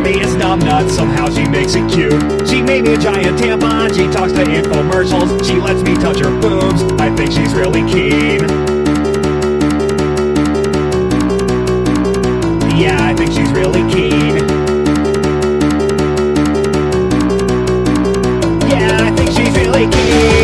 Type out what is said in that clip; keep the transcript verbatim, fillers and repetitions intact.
me is numbnuts, somehow she makes it cute. She made me a giant tampon, she talks to infomercials, she lets me touch her boobs, I think she's really keen. Yeah, I think she's really keen. Yeah, I think she's really keen.